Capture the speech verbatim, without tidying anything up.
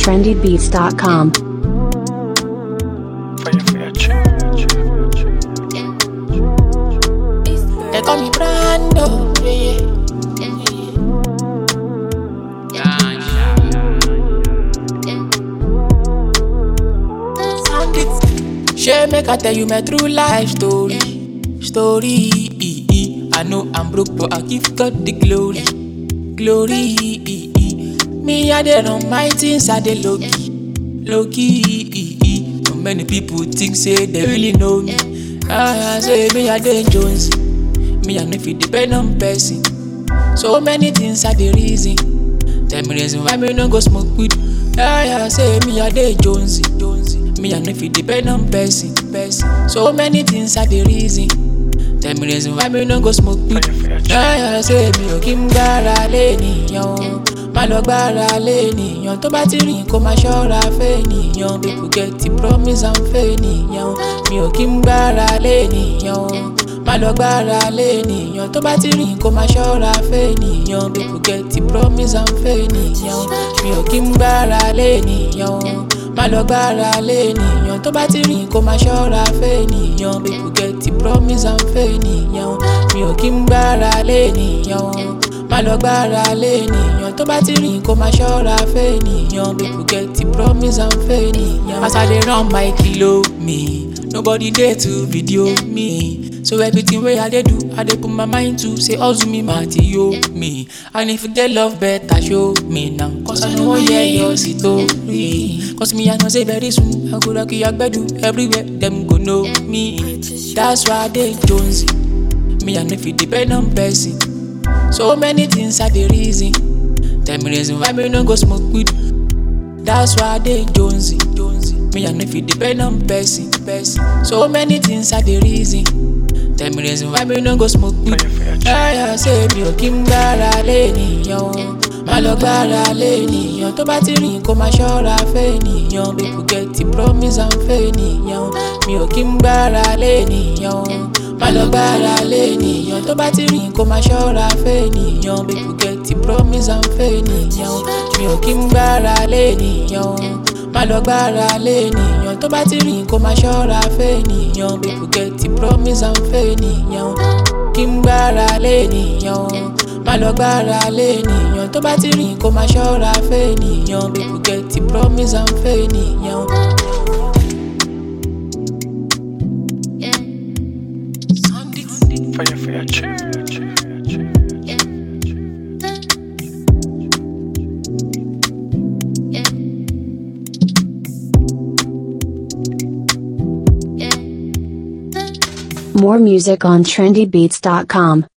trendy beats dot com. They call me Brando, yeah, yeah. Sound it. Share, make I tell you my true life story. Story. I know I'm broke, but I give God the glory. Glory. Me, I dey run my things, I dey low key. Low key. So many people think, say they really know me. Ah, say me, I dey Jones. Me, I know if you depend on person. So many things are the reason. Tell me reason why me no go smoke weed. Ah, yeah, say me, I dey Jonesy. Jonesy. Me, I know if you depend on person. Person. So many things are the reason. Tell me reason why me no go smoke weed. Ah, yeah, say me, o kí n gbára lé ènìyàn. Má lọ gbára lé ènìyàn. Tó bá ti rìn kó má ṣọ́ra fẹ́ ènìyàn. People get the promise and fẹ́ ènìyàn. Mi ò kí n gbára lé ènìyàn. Má lọ gbára lé ènìyàn. Tó bá ti rìn kó má ṣọ́ra fẹ́ ènìyàn. People get the promise and fẹ́ ènìyàn. Mi ò kí n gbára lé ènìyàn. Má lọ gbára lé ènìyàn. Tó bá ti rìn kó má ṣọ́ra fẹ́ ènìyàn. People get the promise and fẹ́ ènìyàn. Mi ò kí n gbára lé ènìyàn. Má lọ gbára lé ènìyàn. Tó bá ti rìn kó má ṣọ́ra fẹ́ ènìyàn. People get the promise and fẹ́ ènìyàn. As I dey run my kilo me, nobody dey to video me. So everything wey I dey do, I dey put my mind to say hustle me, mati yo me. And if you get love better, show me now. Cause I know one hear your story. Cause me I know say very soon I go rock your gbedu everywhere. Them go know me. That's why I dey Jonesy. Me I know if you depend on person. So many things are the reason. Tell me reason why me no go smoke weed. That's why I dey Jonesy. Jonesy. Me I know if you depend on person. Person. So many things are the reason. Tell me reason why me no go smoke weed. Ah, yeah, say me o kí n gbára lé ènìyàn. Má lọ gbára lé ènìyàn. Tó bá ti rìn kó má ṣọ́ra fẹ́ ènìyàn. People get the promise and fẹ́ ènìyàn. Mi ò kí n gbára lé ènìyàn. Má lọ gbára lé ènìyàn. Tó bá ti rìn kó má ṣọ́ra fẹ́ ènìyàn. People get the promise and fẹ́ ènìyàn. Mi ò kí n gbára lé ènìyàn. Má lọ gbára lé ènìyàn. Tó bá ti rìn kó má ṣọ́ra fẹ́ ènìyàn. People get the promise and fẹ́ ènìyàn. Kí n gbára lé ènìyàn. Má lọ gbára lé ènìyàn. Tó bá ti rìn kó má ṣọ́ra fẹ́ ènìyàn. People get the promise and fẹ́ ènìyàn. Fire, fire, cheer, cheer, cheer. More music on trendy beats dot com.